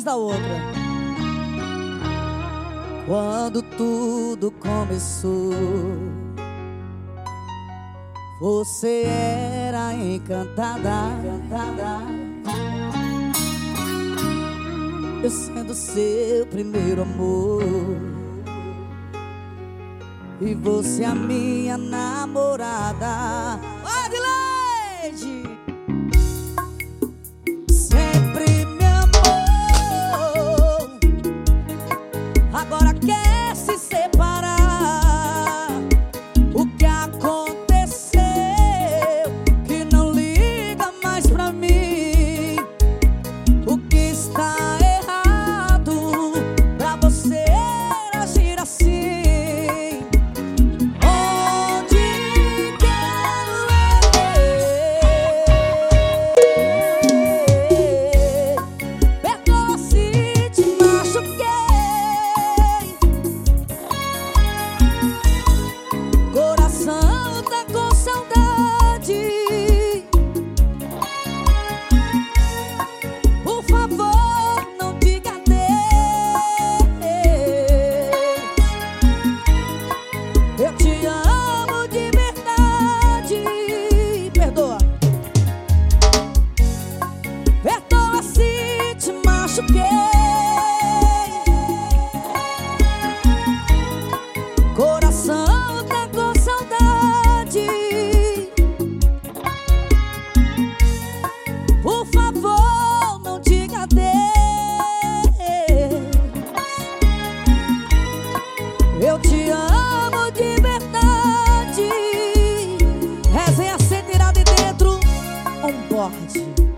atrás da outra. Quando tudo começou, você era encantada, eu sendo seu primeiro amor, e você a minha namorada. Adelaide! Sempre me amou, agora quer se separar. O que aconteceu que não liga mais pra mim? O que está errado pra você agir assim? Eu te amo de verdade, perdoa. Perdoa se te machuquei. Coração tá com saudade. Por favor, não diga adeus. Eu te amo de verdade. Resenha sem tirar de dentro um borde.